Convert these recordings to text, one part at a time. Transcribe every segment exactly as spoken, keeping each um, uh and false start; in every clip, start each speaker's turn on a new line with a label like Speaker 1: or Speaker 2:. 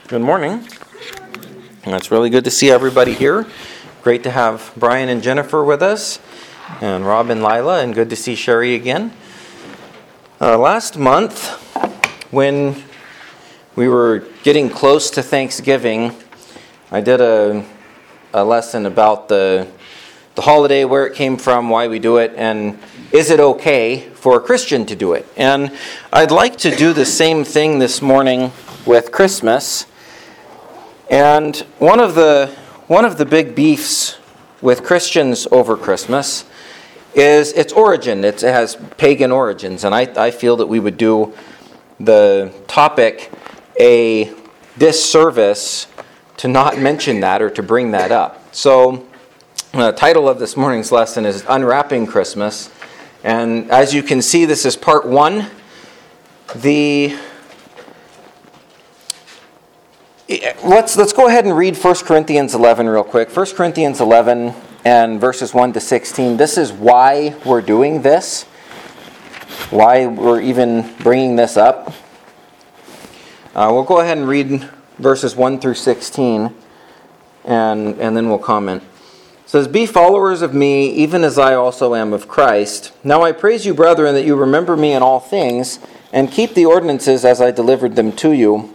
Speaker 1: Good morning. It's really good to see everybody here. Great to have Brian and Jennifer with us, and Rob and Lila, and good to see Sherry again. Uh, last month, when we were getting close to Thanksgiving, I did a, a lesson about the, the holiday, where it came from, why we do it, and is it okay for a Christian to do it? And I'd like to do the same thing this morning with Christmas. And one of the one of the big beefs with Christians over Christmas is its origin. It has pagan origins, and I, I feel that we would do the topic a disservice to not mention that or to bring that up. So the title of this morning's lesson is Unwrapping Christmas. And as you can see, this is part one. The Let's let's go ahead and read First Corinthians eleven real quick. First Corinthians eleven and verses one to sixteen. This is why we're doing this, why we're even bringing this up. Uh, we'll go ahead and read verses one through sixteen, and, and then we'll comment. It says, "Be followers of me, even as I also am of Christ. Now I praise you, brethren, that you remember me in all things, and keep the ordinances as I delivered them to you.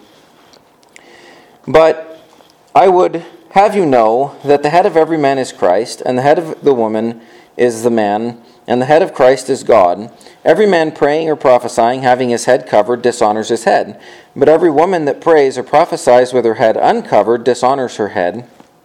Speaker 1: But I would have you know that the head of every man is Christ, and the head of the woman is the man, and the head of Christ is God. Every man praying or prophesying, having his head covered, dishonors his head. But every woman that prays or prophesies with her head uncovered dishonors her head.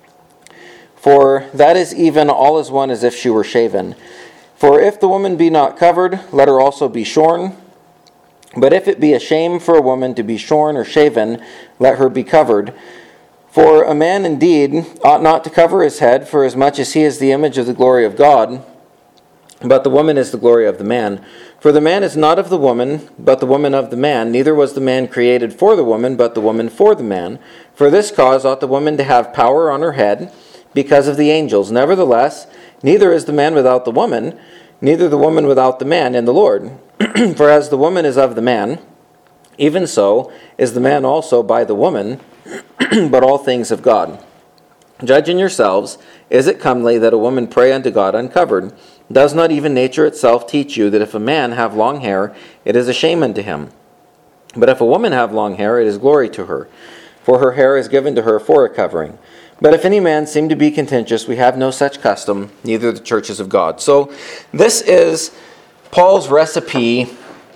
Speaker 1: For that is even all as one as if she were shaven. For if the woman be not covered, let her also be shorn. But if it be a shame for a woman to be shorn or shaven, let her be covered. For a man indeed ought not to cover his head, for as much as he is the image of the glory of God, but the woman is the glory of the man. For the man is not of the woman, but the woman of the man. Neither was the man created for the woman, but the woman for the man. For this cause ought the woman to have power on her head, because of the angels. Nevertheless, neither is the man without the woman, neither the woman without the man in the Lord. For as the woman is of the man, even so is the man also by the woman, but all things of God. Judge in yourselves, is it comely that a woman pray unto God uncovered? Does not even nature itself teach you that if a man have long hair, it is a shame unto him? But if a woman have long hair, it is glory to her, for her hair is given to her for a covering. But if any man seem to be contentious, we have no such custom, neither the churches of God." So this is Paul's recipe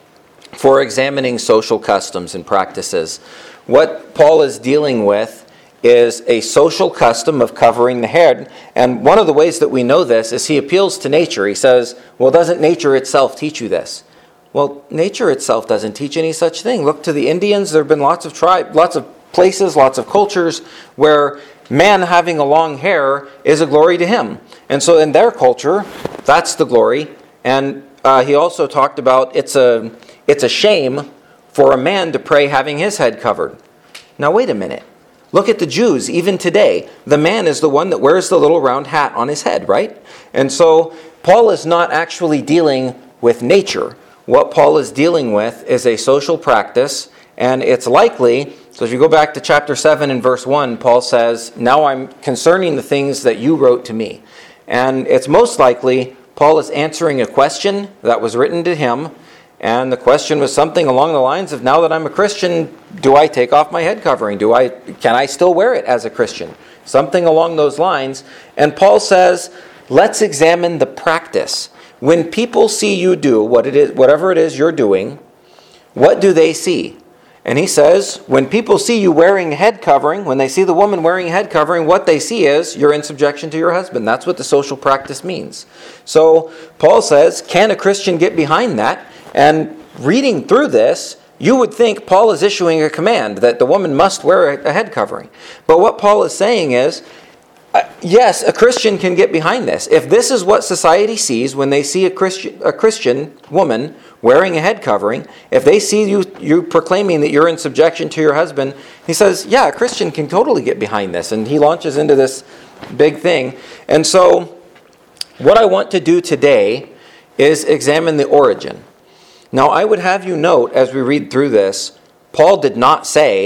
Speaker 1: for examining social customs and practices. What Paul is dealing with is a social custom of covering the head. And one of the ways that we know this is he appeals to nature. He says, well, doesn't nature itself teach you this? Well, nature itself doesn't teach any such thing. Look to the Indians. There have been lots of tribes, lots of places, lots of cultures where man having a long hair is a glory to him. And so in their culture, that's the glory. And uh, he also talked about it's a it's a shame for a man to pray having his head covered. Now wait a minute. Look at the Jews, even today. The man is the one that wears the little round hat on his head, right? And so Paul is not actually dealing with nature. What Paul is dealing with is a social practice, and it's likely, so if you go back to chapter seven and verse one, Paul says, now I'm concerning the things that you wrote to me. And it's most likely Paul is answering a question that was written to him, and the question was something along the lines of, now that I'm a Christian, do I take off my head covering? Do I can I still wear it as a Christian? Something along those lines. And Paul says, let's examine the practice. When people see you do what it is, whatever it is you're doing, what do they see? And he says, when people see you wearing a head covering, when they see the woman wearing a head covering, what they see is you're in subjection to your husband. That's what the social practice means. So Paul says, can a Christian get behind that? And reading through this, you would think Paul is issuing a command that the woman must wear a head covering. But what Paul is saying is, Uh, yes, a Christian can get behind this. If this is what society sees when they see a Christian a Christian woman wearing a head covering, if they see you you proclaiming that you're in subjection to your husband, he says, yeah, a Christian can totally get behind this. And he launches into this big thing. And so what I want to do today is examine the origin. Now, I would have you note as we read through this, Paul did not say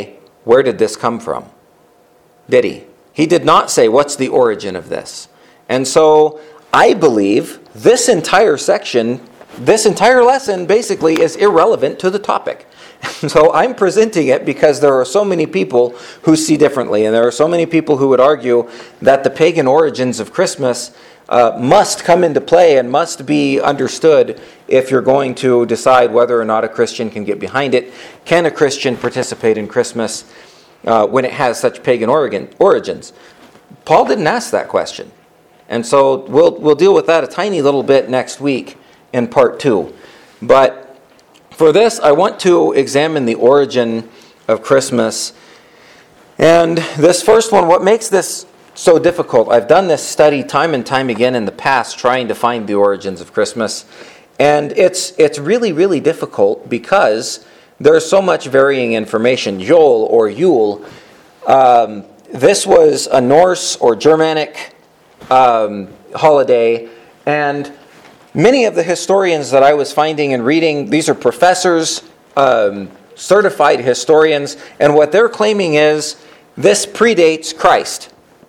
Speaker 1: where did this come from? Did he? He did not say, what's the origin of this? And so I believe this entire section, this entire lesson basically is irrelevant to the topic. So I'm presenting it because there are so many people who see differently, and there are so many people who would argue that the pagan origins of Christmas uh, must come into play and must be understood if you're going to decide whether or not a Christian can get behind it. Can a Christian participate in Christmas uh, when it has such pagan origin, origins? Paul didn't ask that question. And so we'll we'll deal with that a tiny little bit next week in part two. But for this, I want to examine the origin of Christmas. And this first one, what makes this so difficult? I've done this study time and time again in the past trying to find the origins of Christmas. And it's it's really, really difficult because there's so much varying information. Yule or Yule, um, this was a Norse or Germanic um, holiday, and many of the historians that I was finding and reading, these are professors, um, certified historians, and what they're claiming is this predates Christ.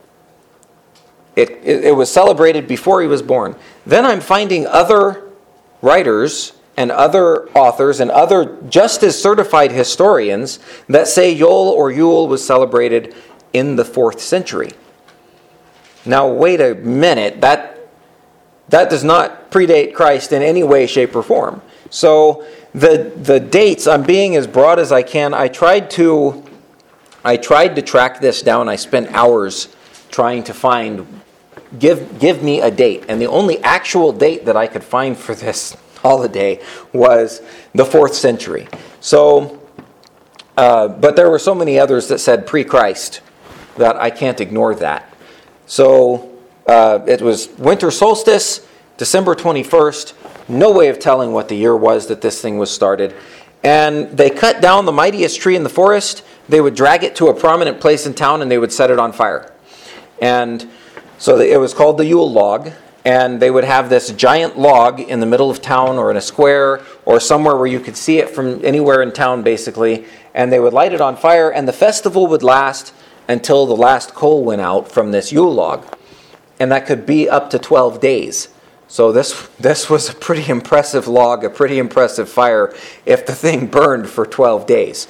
Speaker 1: It, it, it was celebrated before he was born. Then I'm finding other writers and other authors and other just as certified historians that say Yule or Yule was celebrated in the fourth century. Now wait a minute, that That does not predate Christ in any way, shape, or form. So the the dates, I'm being as broad as I can. I tried to I tried to track this down. I spent hours trying to find give give me a date. And the only actual date that I could find for this holiday was the fourth century. So uh, but there were so many others that said pre-Christ that I can't ignore that. So Uh, it was winter solstice, December twenty-first. No way of telling what the year was that this thing was started. And they cut down the mightiest tree in the forest. They would drag it to a prominent place in town and they would set it on fire. And so it was called the Yule log. And they would have this giant log in the middle of town or in a square or somewhere where you could see it from anywhere in town basically. And they would light it on fire, and the festival would last until the last coal went out from this Yule log. And that could be up to twelve days. So this this was a pretty impressive log, a pretty impressive fire, if the thing burned for twelve days.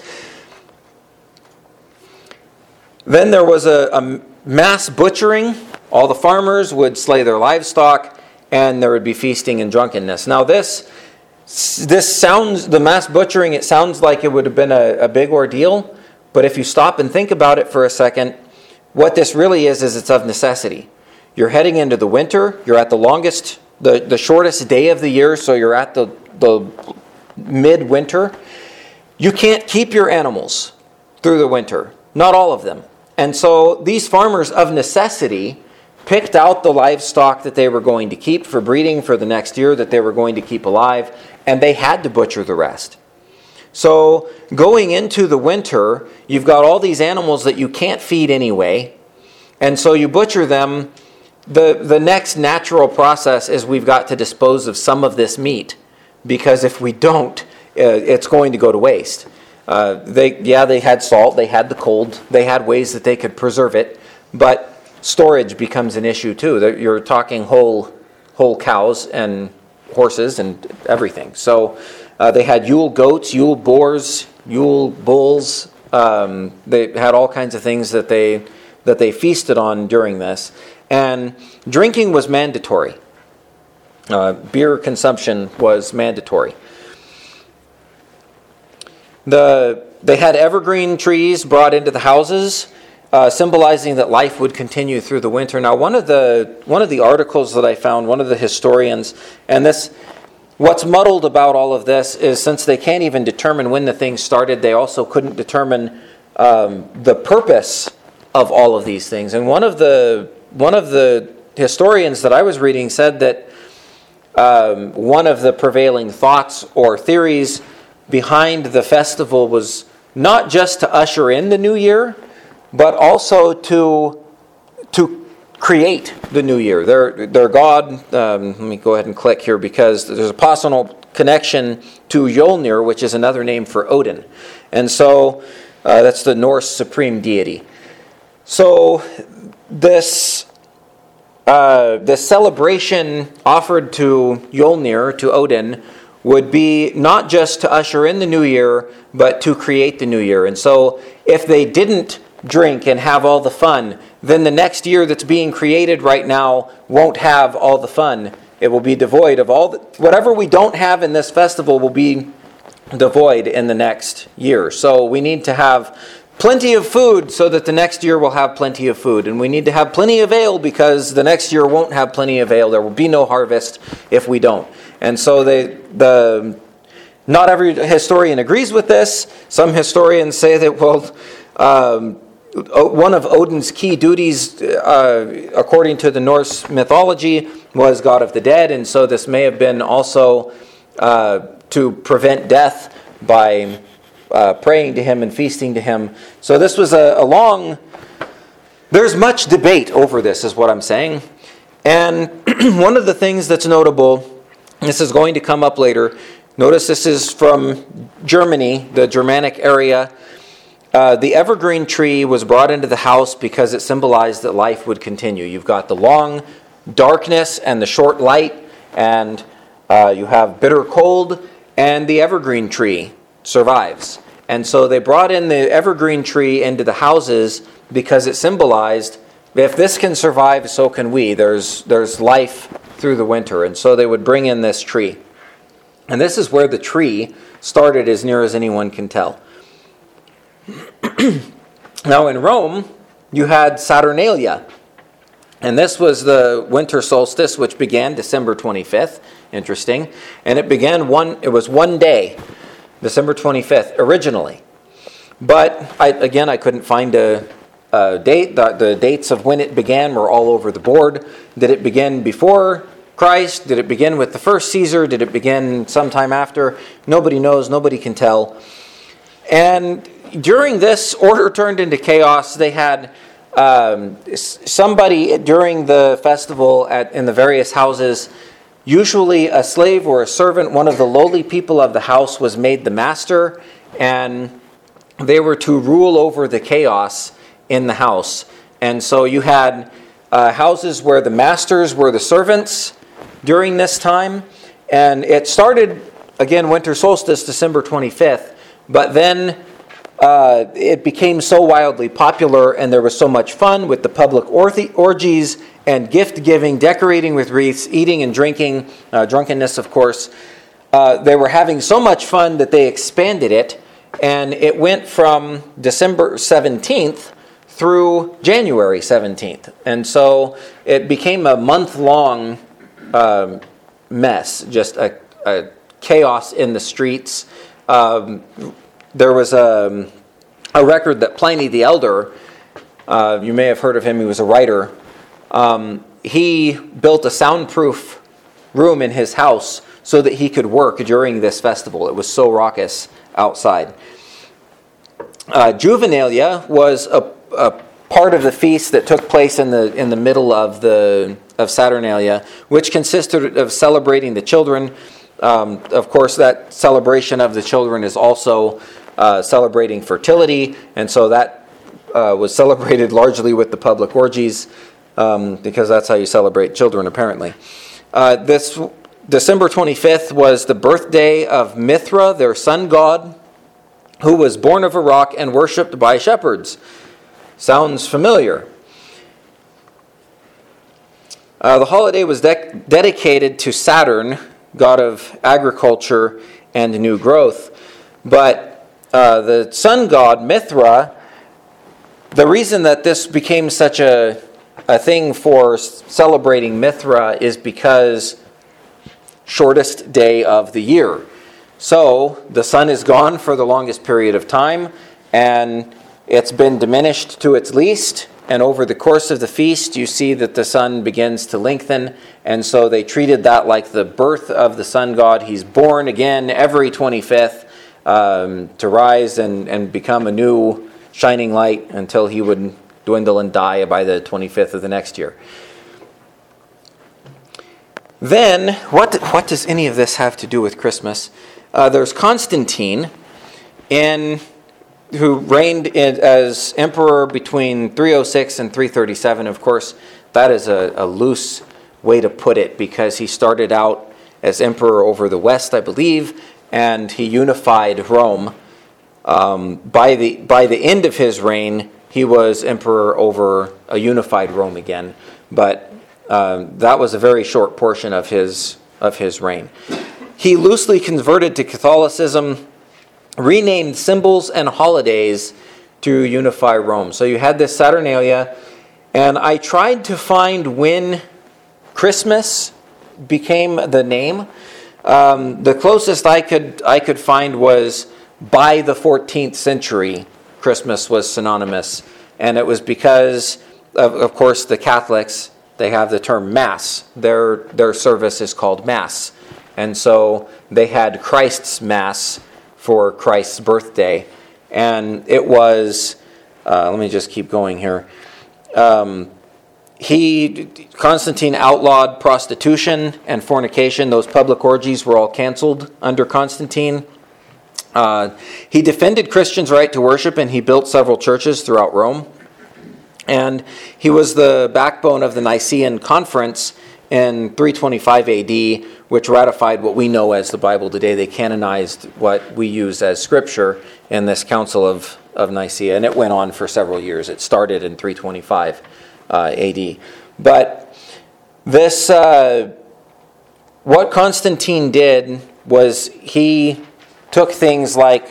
Speaker 1: Then there was a, a mass butchering. All the farmers would slay their livestock, and there would be feasting and drunkenness. Now this this sounds, the mass butchering, it sounds like it would have been a, a big ordeal. But if you stop and think about it for a second, what this really is, is it's of necessity. You're heading into the winter. You're at the longest, the, the shortest day of the year, so you're at the, the mid-winter. You can't keep your animals through the winter. Not all of them. And so these farmers of necessity picked out the livestock that they were going to keep for breeding for the next year, that they were going to keep alive, and they had to butcher the rest. So going into the winter, you've got all these animals that you can't feed anyway, and so you butcher them. The the next natural process is we've got to dispose of some of this meat, because if we don't, uh, it's going to go to waste. Uh, they yeah, they had salt, they had the cold, they had ways that they could preserve it, but storage becomes an issue too. You're talking whole whole cows and horses and everything. So uh, they had Yule goats, Yule boars, Yule bulls. Um, they had all kinds of things that they that they feasted on during this. And drinking was mandatory. Uh, beer consumption was mandatory. The they had evergreen trees brought into the houses, uh, symbolizing that life would continue through the winter. Now, one of the one of the articles that I found, one of the historians, and this, what's muddled about all of this is since they can't even determine when the thing started, they also couldn't determine um, the purpose of all of these things. And one of the One of the historians that I was reading said that um, one of the prevailing thoughts or theories behind the festival was not just to usher in the new year, but also to to create the new year. Their their god. Um, let me go ahead and click here because there's a possible connection to Mjolnir, which is another name for Odin, and so Uh, that's the Norse supreme deity. So this uh, this celebration offered to Mjolnir, to Odin, would be not just to usher in the new year, but to create the new year. And so if they didn't drink and have all the fun, then the next year that's being created right now won't have all the fun. It will be devoid of all the, whatever we don't have in this festival will be devoid in the next year. So we need to have plenty of food so that the next year will have plenty of food. And we need to have plenty of ale because the next year won't have plenty of ale. There will be no harvest if we don't. And so they, the not every historian agrees with this. Some historians say that, well, um, one of Odin's key duties, uh, according to the Norse mythology, was God of the dead. And so this may have been also uh, to prevent death by uh, praying to him and feasting to him. So this was a, a long... There's much debate over this, is what I'm saying. And one of the things that's notable... This is going to come up later. Notice this is from Germany, the Germanic area. Uh, the evergreen tree was brought into the house because it symbolized that life would continue. You've got the long darkness and the short light, and uh, you have bitter cold, and the evergreen tree survives. And so they brought in the evergreen tree into the houses because it symbolized, if this can survive, so can we. There's, there's life through the winter. And so they would bring in this tree. And this is where the tree started, as near as anyone can tell. Now in Rome, you had Saturnalia. And this was the winter solstice, which began December twenty-fifth. Interesting. And it began one, it was one day, December twenty-fifth, originally. But, I, again, I couldn't find a, a date. The, the dates of when it began were all over the board. Did it begin before Christ? Did it begin with the first Caesar? Did it begin sometime after? Nobody knows. Nobody can tell. And during this, order turned into chaos. They had um, somebody during the festival at, in the various houses, usually a slave or a servant, one of the lowly people of the house was made the master, and they were to rule over the chaos in the house. And so you had uh, houses where the masters were the servants during this time. And it started, again, winter solstice, December twenty-fifth. But then uh, it became so wildly popular, and there was so much fun with the public orgies and gift-giving, decorating with wreaths, eating and drinking, uh, drunkenness, of course. Uh, they were having so much fun that they expanded it, and it went from December seventeenth through January seventeenth. And so it became a month-long um, mess, just a, a chaos in the streets. Um, there was a, a record that Pliny the Elder, uh, you may have heard of him, he was a writer, um, he built a soundproof room in his house so that he could work during this festival. It was so raucous outside. Uh, Juvenalia was a, a part of the feast that took place in the in the middle of the of Saturnalia, which consisted of celebrating the children. Um, of course, that celebration of the children is also uh, celebrating fertility, and so that uh, was celebrated largely with the public orgies, um, because that's how you celebrate children, apparently. Uh, this December twenty-fifth was the birthday of Mithra, their sun god, who was born of a rock and worshipped by shepherds. Sounds familiar. Uh, the holiday was de- dedicated to Saturn, god of agriculture and new growth. But uh, the sun god, Mithra, the reason that this became such a, a thing for celebrating Mithra is because shortest day of the year. So the sun is gone for the longest period of time, and it's been diminished to its least, and over the course of the feast you see that the sun begins to lengthen, and so they treated that like the birth of the sun god. He's born again every twenty-fifth um, to rise and, and become a new shining light until he would dwindle and die by the twenty-fifth of the next year. Then, what, what does any of this have to do with Christmas? Uh, there's Constantine in who reigned in, as emperor between three oh six and three thirty-seven. Of course, that is a, a loose way to put it, because he started out as emperor over the West, I believe, and he unified Rome. Um, by the by the end of his reign, he was emperor over a unified Rome again. But um, that was a very short portion of his of his reign. He loosely converted to Catholicism, renamed symbols and holidays to unify Rome. So you had this Saturnalia, and I tried to find when Christmas became the name. Um, the closest I could I could find was by the fourteenth century, Christmas was synonymous, and it was because of, of course, the Catholics, they have the term Mass. Their their service is called Mass, and so they had Christ's Mass for Christ's birthday, and it was. Uh, let me just keep going here. Um, He, Constantine outlawed prostitution and fornication. Those public orgies were all canceled under Constantine. Uh, he defended Christians' right to worship, and he built several churches throughout Rome. And he was the backbone of the Nicene Conference in three twenty-five A D, which ratified what we know as the Bible today. They canonized what we use as Scripture in this Council of, of Nicaea, and it went on for several years. It started in three twenty-five Uh, A D. But this, uh, what Constantine did was he took things like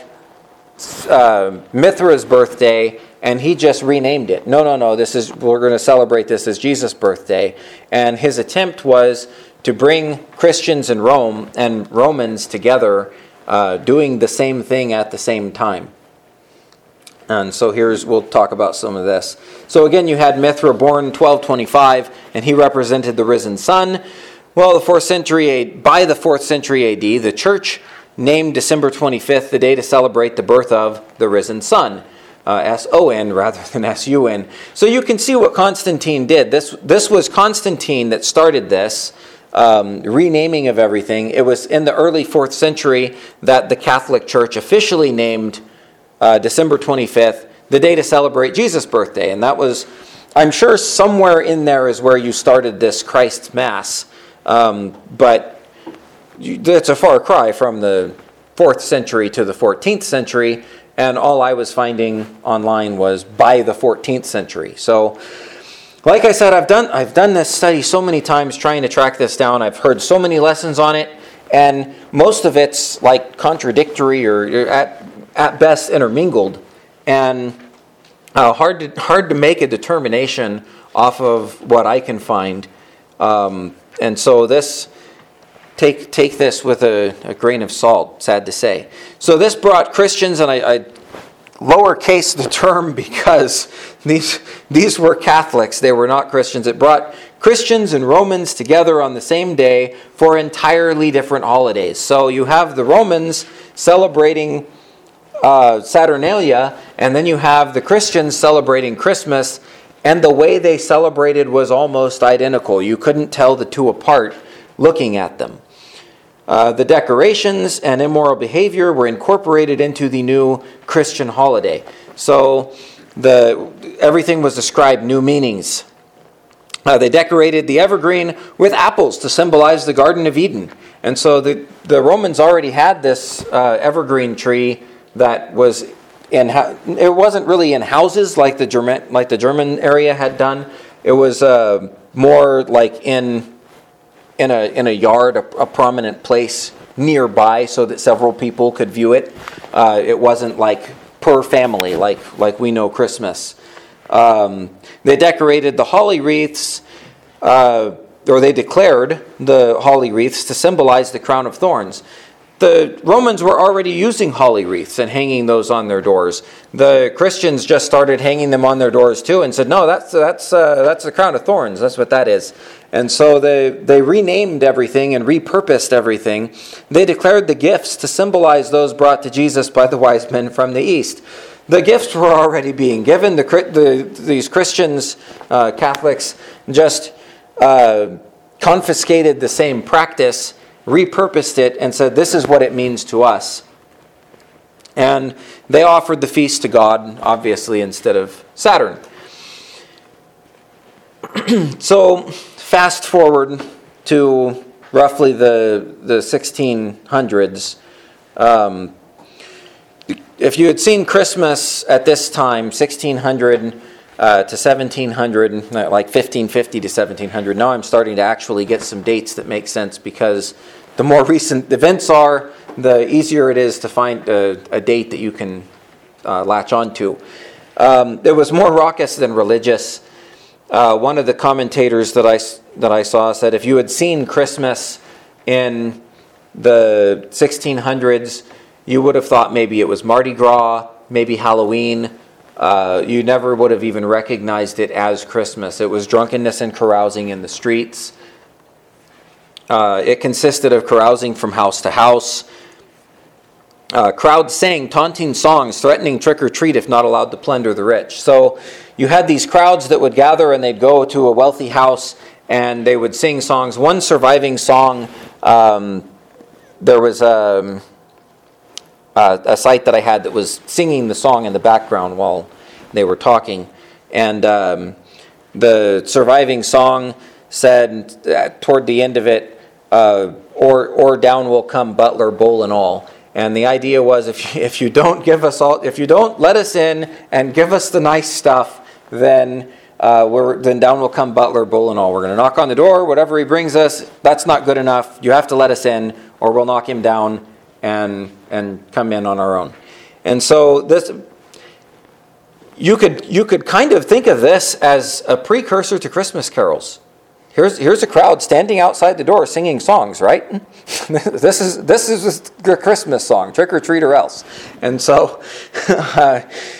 Speaker 1: uh, Mithra's birthday, and he just renamed it. No, no, no. This is we're going to celebrate this as Jesus' birthday. And his attempt was to bring Christians in Rome and Romans together, uh, doing the same thing at the same time. And so here's, we'll talk about some of this. So again, you had Mithra born twelve twenty-five, and he represented the risen sun. Well, the fourth century, by the fourth century A D, the church named December twenty-fifth the day to celebrate the birth of the risen sun. Uh, S O N rather than S U N. So you can see what Constantine did. This, this was Constantine that started this um, renaming of everything. It was in the early fourth century that the Catholic Church officially named Uh, December twenty-fifth, the day to celebrate Jesus' birthday. And that was, I'm sure somewhere in there is where you started this Christ's Mass. Um, but you, that's a far cry from the fourth century to the fourteenth century. And all I was finding online was by the fourteenth century. So, like I said, I've done I've done this study so many times trying to track this down. I've heard so many lessons on it. And most of it's like contradictory or at at best intermingled, and uh, hard to hard to make a determination off of what I can find. Um, and so this, take take this with a, a grain of salt, sad to say. So this brought Christians, and I, I lowercase the term because these these were Catholics, they were not Christians. It brought Christians and Romans together on the same day for entirely different holidays. So you have the Romans celebrating Uh, Saturnalia, and then you have the Christians celebrating Christmas, and the way they celebrated was almost identical. You couldn't tell the two apart looking at them. Uh, the decorations and immoral behavior were incorporated into the new Christian holiday. So the everything was ascribed new meanings. Uh, they decorated the evergreen with apples to symbolize the Garden of Eden. And so the, the Romans already had this uh, evergreen tree that was in, it wasn't really in houses like the German like the German area had done. It was uh, more like in in a in a yard, a, a prominent place nearby, so that several people could view it. Uh, it wasn't like per family, like like we know Christmas. Um, they decorated the holly wreaths, uh, or they declared the holly wreaths to symbolize the crown of thorns. The Romans were already using holly wreaths and hanging those on their doors. The Christians just started hanging them on their doors too, and said, "No, that's that's uh, that's the crown of thorns. That's what that is." And so they they renamed everything and repurposed everything. They declared the gifts to symbolize those brought to Jesus by the wise men from the east. The gifts were already being given. The, the these Christians, uh, Catholics, just uh, confiscated the same practice, repurposed it, and said, this is what it means to us. And they offered the feast to God, obviously, instead of Saturn. So, fast forward to roughly the, the sixteen hundreds. Um, if you had seen Christmas at this time, sixteen hundred uh, to seventeen hundred, like fifteen fifty to seventeen hundred, now I'm starting to actually get some dates that make sense, because the more recent events are, the easier it is to find a, a date that you can uh, latch onto. Um, it was more raucous than religious. Uh, one of the commentators that I, that I saw said, if you had seen Christmas in the sixteen hundreds, you would have thought maybe it was Mardi Gras, maybe Halloween. Uh, you never would have even recognized it as Christmas. It was drunkenness and carousing in the streets. Uh, it consisted of carousing from house to house. Uh, crowds sang taunting songs, threatening trick-or-treat if not allowed to plunder the rich. So you had these crowds that would gather, and they'd go to a wealthy house and they would sing songs. One surviving song, um, there was a, a, a site that I had that was singing the song in the background while they were talking. And um, the surviving song said, uh, toward the end of it, uh, or, or down will come butler, bowl and all. And the idea was, if you, if you don't give us all, if you don't let us in and give us the nice stuff, then uh, we're then down will come butler, bowl and all. We're going to knock on the door, whatever he brings us. That's not good enough. You have to let us in, or we'll knock him down and and come in on our own. And so this, you could you could kind of think of this as a precursor to Christmas carols. Here's here's a crowd standing outside the door singing songs, right? this is this is the Christmas song, Trick or Treat or Else. And so uh,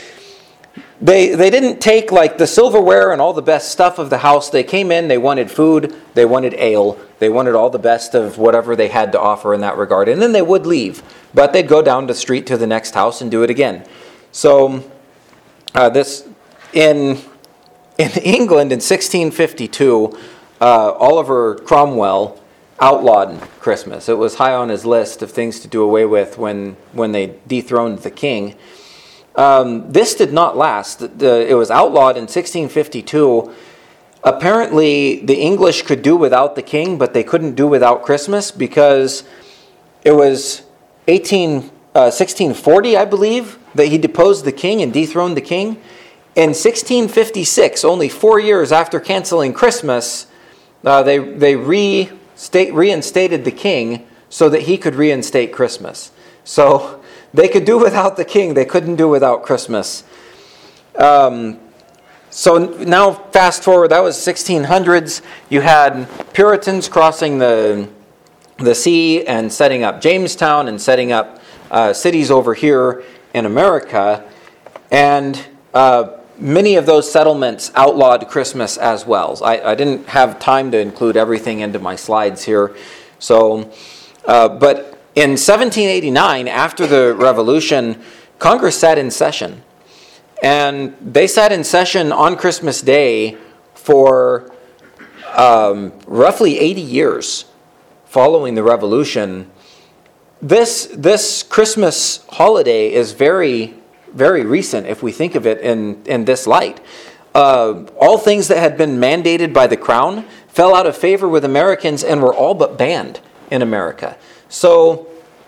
Speaker 1: they they didn't take like the silverware and all the best stuff of the house. They came in, they wanted food, they wanted ale, they wanted all the best of whatever they had to offer in that regard, and then they would leave. But they'd go down the street to the next house and do it again. So uh, this in in England in sixteen fifty-two. Uh, Oliver Cromwell outlawed Christmas. It was high on his list of things to do away with when, when they dethroned the king. Um, this did not last. The, the, it was outlawed in sixteen fifty-two. Apparently, the English could do without the king, but they couldn't do without Christmas, because it was eighteen, uh, sixteen forty, I believe, that he deposed the king and dethroned the king. In sixteen fifty-six, only four years after canceling Christmas, Uh, they they restate, reinstated the king so that he could reinstate Christmas. So they could do without the king. They couldn't do without Christmas. Um, so now fast forward, that was sixteen hundreds. You had Puritans crossing the, the sea and setting up Jamestown and setting up uh, cities over here in America. And Uh, many of those settlements outlawed Christmas as well. I, I didn't have time to include everything into my slides here. So, uh, but in seventeen eighty-nine, after the Revolution, Congress sat in session. And they sat in session on Christmas Day for um, roughly eighty years following the Revolution. This, this Christmas holiday is very very recent if we think of it in, in this light. Uh, all things that had been mandated by the crown fell out of favor with Americans and were all but banned in America. So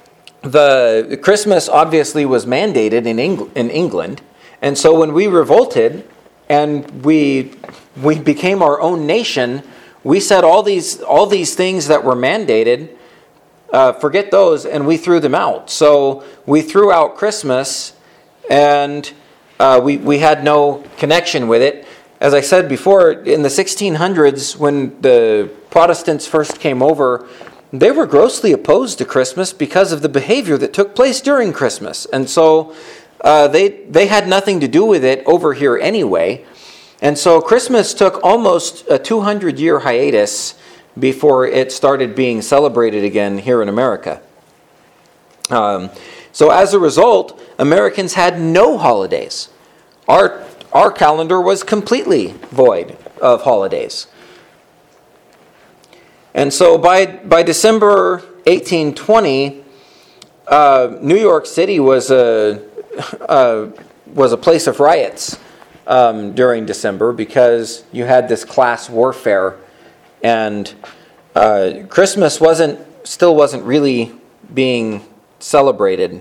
Speaker 1: the Christmas obviously was mandated in, Eng- in England. And so when we revolted and we we became our own nation, we said all these all these things that were mandated, uh, forget those, and we threw them out. So we threw out Christmas, and uh, we, we had no connection with it. As I said before, in the sixteen hundreds, when the Protestants first came over, they were grossly opposed to Christmas because of the behavior that took place during Christmas. And so uh, they, they had nothing to do with it over here anyway. And so Christmas took almost a two hundred year hiatus before it started being celebrated again here in America. Um, So as a result, Americans had no holidays. Our, our calendar was completely void of holidays. And so by, by December eighteen twenty, uh, New York City was a uh, was a place of riots um, during December because you had this class warfare, and uh, Christmas wasn't still wasn't really being celebrated.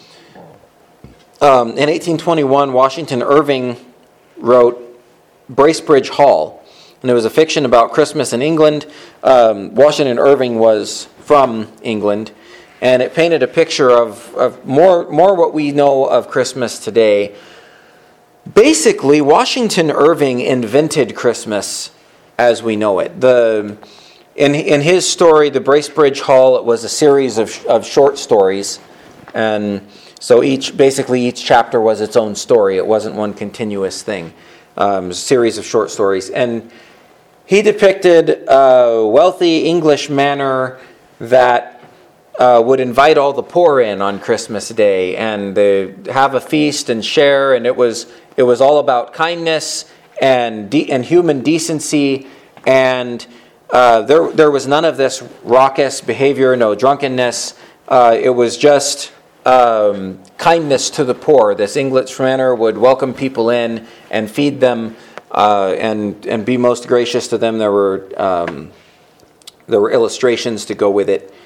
Speaker 1: Um, in eighteen twenty-one, Washington Irving wrote Bracebridge Hall, and it was a fiction about Christmas in England. Um, Washington Irving was from England, and it painted a picture of, of more, more what we know of Christmas today. Basically, Washington Irving invented Christmas as we know it. The in in his story, the Bracebridge Hall, it was a series of of short stories, and so each basically each chapter was its own story. It wasn't one continuous thing. Um, a series of short stories, and he depicted a wealthy English manor that uh, would invite all the poor in on Christmas Day, and they have a feast and share. And it was it was all about kindness and de- and human decency, and uh, there there was none of this raucous behavior, no drunkenness. Uh, it was just um, kindness to the poor. This English manor would welcome people in and feed them. Uh, and and be most gracious to them. There were um, there were illustrations to go with it,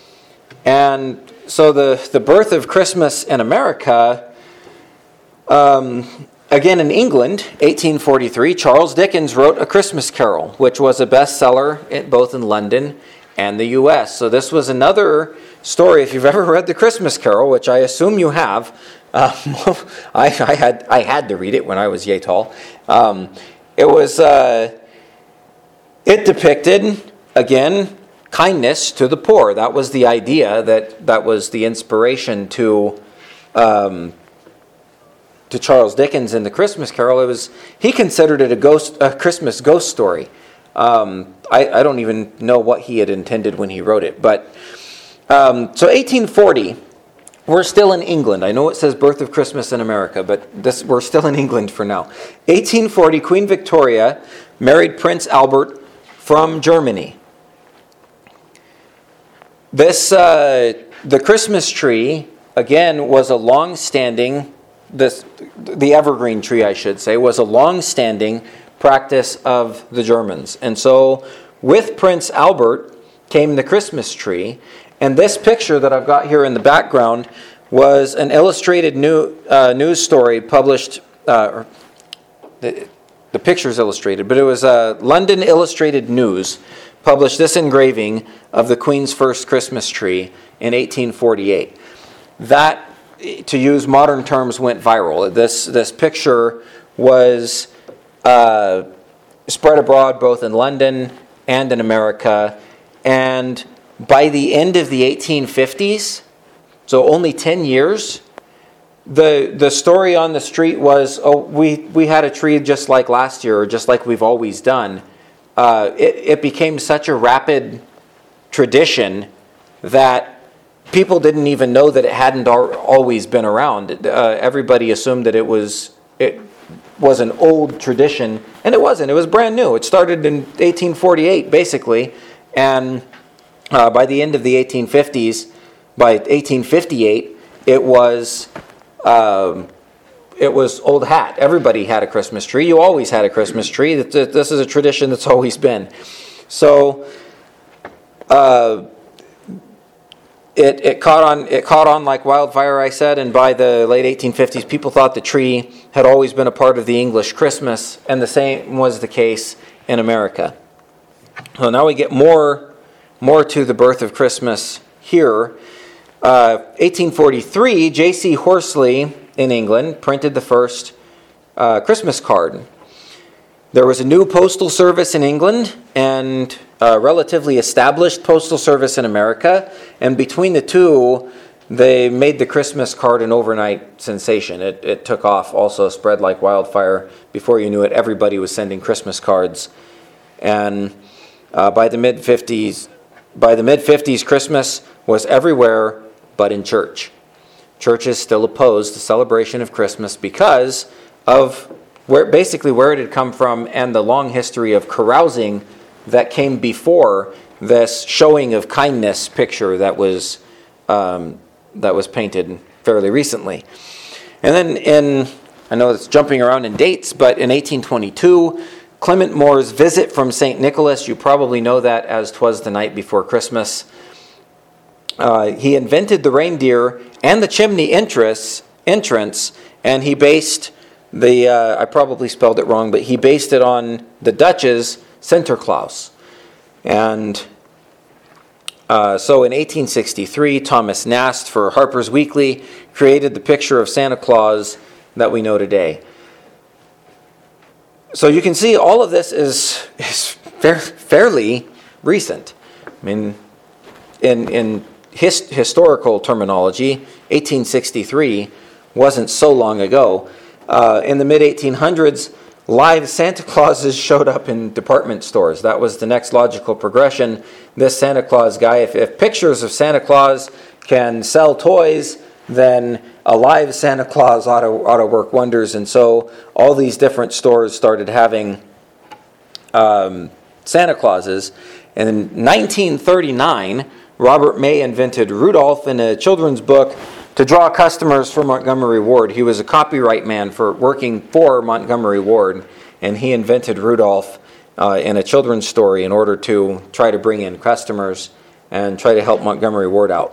Speaker 1: and so the the birth of Christmas in America, um, again in England, eighteen forty-three. Charles Dickens wrote A Christmas Carol, which was a bestseller in, both in London and the U S. So this was another story. If you've ever read The Christmas Carol, which I assume you have. Um, I, I had I had to read it when I was yay tall. Um, it was uh, it depicted again kindness to the poor. That was the idea. That that was the inspiration to um, to Charles Dickens in The Christmas Carol. It was he considered it a ghost a Christmas ghost story. Um, I, I don't even know what he had intended when he wrote it. But um, so eighteen forty. We're still in England. I know it says birth of Christmas in America, but this, we're still in England for now. eighteen forty, Queen Victoria married Prince Albert from Germany. This, uh, the Christmas tree, again, was a long-standing, this, the evergreen tree, I should say, was a long-standing practice of the Germans. And so, with Prince Albert came the Christmas tree. And this picture that I've got here in the background was an illustrated new, uh, news story published, uh, the, the picture's illustrated, but it was uh, London Illustrated News published this engraving of the Queen's first Christmas tree in eighteen forty-eight. That, to use modern terms, went viral. This, this picture was uh, spread abroad both in London and in America, and by the end of the eighteen fifties, so only ten years, the the story on the street was, oh, we, we had a tree just like last year, or just like we've always done. Uh, it, it became such a rapid tradition that people didn't even know that it hadn't al- always been around. Uh, everybody assumed that it was it was an old tradition, and it wasn't. It was brand new. It started in eighteen forty-eight, basically, and Uh, by the end of the eighteen fifties, by eighteen fifty-eight, it was um, it was old hat. Everybody had a Christmas tree. You always had a Christmas tree. This is a tradition that's always been. So uh, it it caught on it caught on like wildfire, I said. And by the late eighteen fifties, people thought the tree had always been a part of the English Christmas, and the same was the case in America. So now we get more. More to the birth of Christmas here. Uh, eighteen forty-three, J C Horsley in England printed the first uh, Christmas card. There was a new postal service in England and a relatively established postal service in America. And between the two, they made the Christmas card an overnight sensation. It, it took off, also spread like wildfire. Before you knew it, everybody was sending Christmas cards. And uh, by the mid-fifties, By the mid-fifties, Christmas was everywhere but in church. Churches still opposed the celebration of Christmas because of where basically where it had come from and the long history of carousing that came before this showing of kindness picture that was um, that was painted fairly recently. And then in, I know it's jumping around in dates, but in eighteen twenty-two, Clement Moore's Visit from Saint Nicholas, you probably know that as 'Twas the Night Before Christmas. Uh, he invented the reindeer and the chimney entrance, entrance and he based the, uh, I probably spelled it wrong, but he based it on the Dutch's Sinterklaas. And uh, so in eighteen sixty-three, Thomas Nast for Harper's Weekly created the picture of Santa Claus that we know today. So you can see all of this is, is fair, fairly recent. I mean, in, in his, historical terminology, eighteen sixty-three wasn't so long ago. Uh, in the mid eighteen hundreds, live Santa Clauses showed up in department stores. That was the next logical progression. This Santa Claus guy, if, if pictures of Santa Claus can sell toys, then a live Santa Claus ought to, ought to work wonders. And so all these different stores started having um, Santa Clauses. And in nineteen thirty-nine, Robert May invented Rudolph in a children's book to draw customers for Montgomery Ward. He was a copyright man for working for Montgomery Ward, and he invented Rudolph uh, in a children's story in order to try to bring in customers and try to help Montgomery Ward out.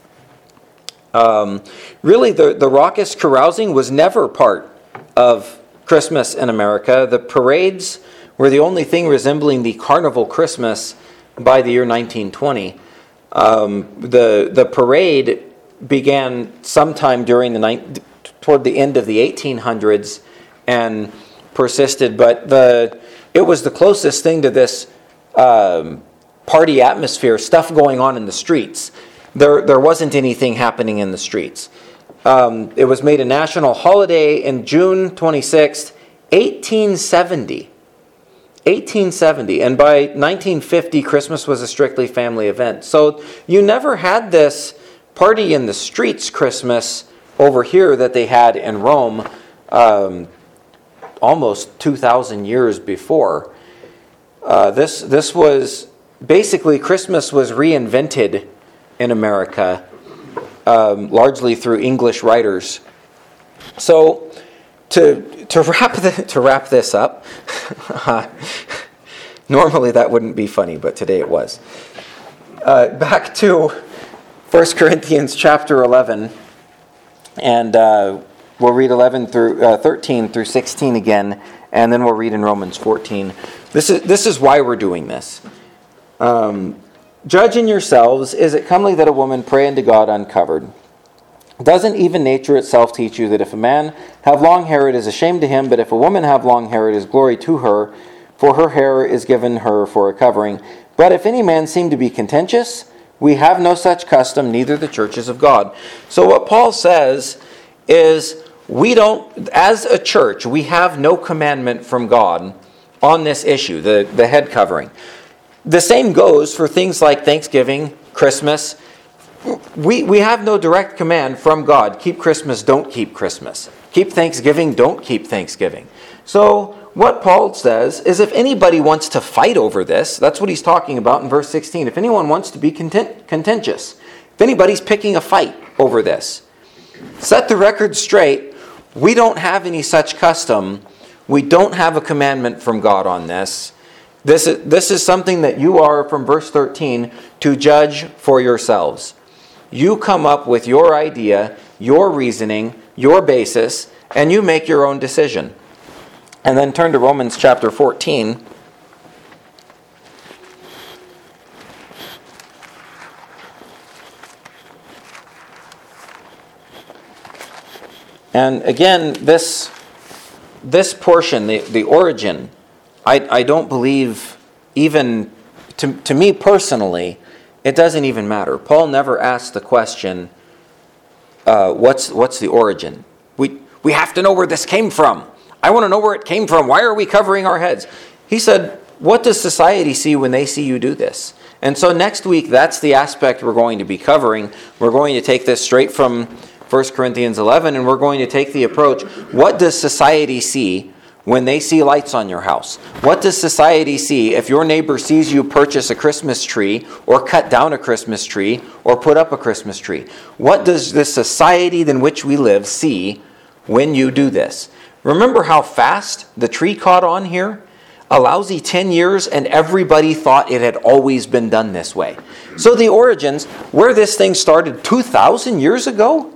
Speaker 1: Um, really, the, the raucous carousing was never part of Christmas in America. The parades were the only thing resembling the carnival Christmas by the year nineteen twenty. Um, the, the parade began sometime during the night, toward the end of the eighteen hundreds and persisted, but the it was the closest thing to this um, party atmosphere, stuff going on in the streets. There, there wasn't anything happening in the streets. Um, it was made a national holiday in June twenty-sixth, eighteen seventy. eighteen seventy, and by nineteen fifty, Christmas was a strictly family event. So you never had this party in the streets Christmas over here that they had in Rome um, almost two thousand years before. Uh, this this was basically, Christmas was reinvented in America, um, largely through English writers. So to to wrap the, to wrap this up, normally that wouldn't be funny, but today it was. Uh, back to First Corinthians chapter eleven, and uh, we'll read eleven through uh, thirteen through sixteen again, and then we'll read in Romans fourteen. This is this is why we're doing this. Um, Judge in yourselves, is it comely that a woman pray unto God uncovered? Doesn't even nature itself teach you that if a man have long hair, it is a shame to him, but if a woman have long hair, it is glory to her, for her hair is given her for a covering. But if any man seem to be contentious, we have no such custom, neither the churches of God. So what Paul says is, we don't, as a church, we have no commandment from God on this issue, the, the head covering. The same goes for things like Thanksgiving, Christmas. We, we have no direct command from God. Keep Christmas, don't keep Christmas. Keep Thanksgiving, don't keep Thanksgiving. So what Paul says is, if anybody wants to fight over this, that's what he's talking about in verse sixteen. If anyone wants to be content, contentious, if anybody's picking a fight over this, set the record straight. We don't have any such custom. We don't have a commandment from God on this. This is, this is something that you are, from verse thirteen, to judge for yourselves. You come up with your idea, your reasoning, your basis, and you make your own decision. And then turn to Romans chapter fourteen. And again, this this portion, the, the origin, I, I don't believe, even to, to me personally, it doesn't even matter. Paul never asked the question, uh, what's what's the origin? We we have to know where this came from. I want to know where it came from. Why are we covering our heads? He said, what does society see when they see you do this? And so next week, that's the aspect we're going to be covering. We're going to take this straight from First Corinthians eleven, and we're going to take the approach, what does society see when they see lights on your house? What does society see if your neighbor sees you purchase a Christmas tree or cut down a Christmas tree or put up a Christmas tree? What does the society in which we live see when you do this? Remember how fast the tree caught on here? A lousy ten years, and everybody thought it had always been done this way. So the origins, where this thing started two thousand years ago,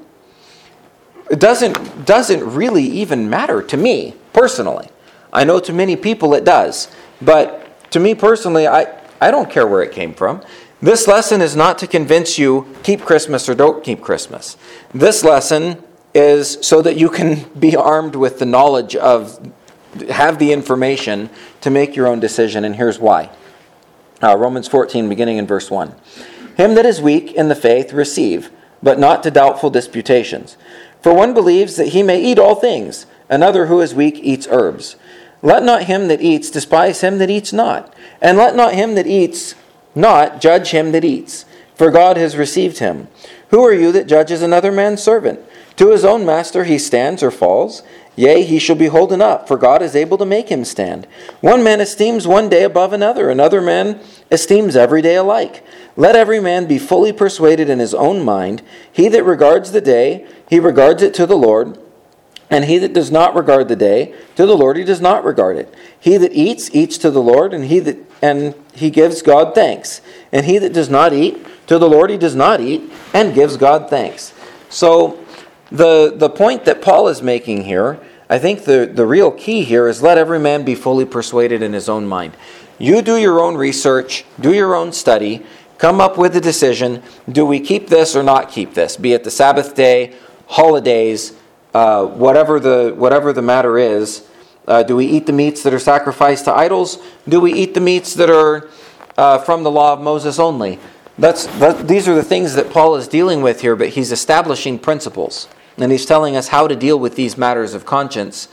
Speaker 1: it doesn't, doesn't really even matter to me personally. I know to many people it does. But to me personally, I, I don't care where it came from. This lesson is not to convince you, keep Christmas or don't keep Christmas. This lesson is so that you can be armed with the knowledge of, have the information to make your own decision, and here's why. Uh, Romans fourteen, beginning in verse one. Him that is weak in the faith receive, but not to doubtful disputations. For one believes that he may eat all things, another who is weak eats herbs. Let not him that eats despise him that eats not, and let not him that eats not judge him that eats, for God has received him. Who are you that judges another man's servant? To his own master he stands or falls. Yea, he shall be holden up, for God is able to make him stand. One man esteems one day above another, another man esteems every day alike. Let every man be fully persuaded in his own mind. He that regards the day, he regards it to the Lord. And he that does not regard the day, to the Lord he does not regard it. He that eats, eats to the Lord, and he that and he gives God thanks. And he that does not eat, to the Lord he does not eat, and gives God thanks. So the the point that Paul is making here, I think the, the real key here is let every man be fully persuaded in his own mind. You do your own research, do your own study, come up with a decision. Do we keep this or not keep this? Be it the Sabbath day, holidays, uh, whatever the whatever the matter is. Uh, do we eat the meats that are sacrificed to idols? Do we eat the meats that are uh, from the law of Moses only? That's that, these are the things that Paul is dealing with here, but he's establishing principles. And he's telling us how to deal with these matters of conscience.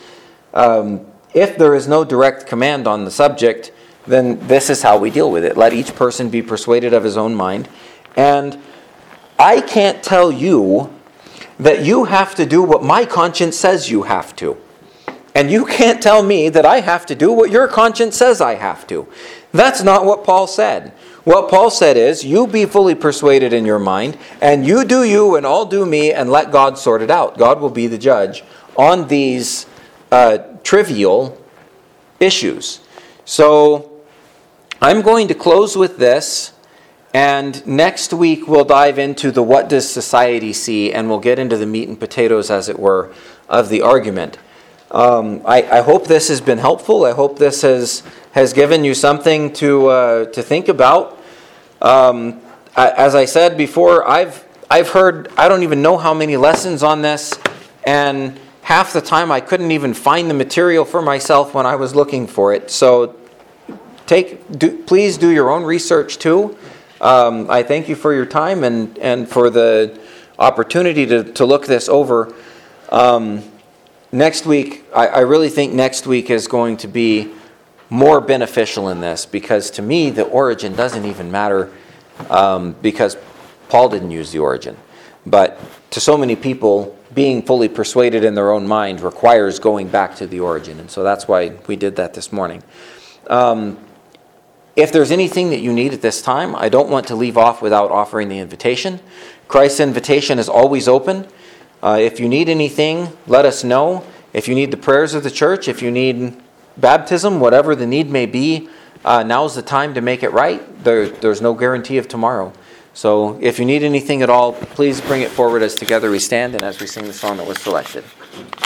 Speaker 1: Um, if there is no direct command on the subject, then this is how we deal with it. Let each person be persuaded of his own mind. And I can't tell you that you have to do what my conscience says you have to. And you can't tell me that I have to do what your conscience says I have to. That's not what Paul said. What Paul said is, you be fully persuaded in your mind, and you do you and I'll do me, and let God sort it out. God will be the judge on these uh, trivial issues. So I'm going to close with this, and next week we'll dive into the what does society see, and we'll get into the meat and potatoes, as it were, of the argument. Um, I, I hope this has been helpful. I hope this has has given you something to uh, to think about. Um, I, as I said before, I've I've heard I don't even know how many lessons on this, and half the time I couldn't even find the material for myself when I was looking for it. So take do, please do your own research too. Um, I thank you for your time and, and for the opportunity to, to look this over. Um, next week, I, I really think next week is going to be more beneficial in this, because to me the origin doesn't even matter, um, because Paul didn't use the origin. But to so many people, being fully persuaded in their own mind requires going back to the origin. And so that's why we did that this morning. Um, if there's anything that you need at this time, I don't want to leave off without offering the invitation. Christ's invitation is always open. Uh, if you need anything, let us know. If you need the prayers of the church, if you need baptism, whatever the need may be, uh, now's the time to make it right. There, there's no guarantee of tomorrow. So if you need anything at all, please bring it forward as together we stand and as we sing the song that was selected.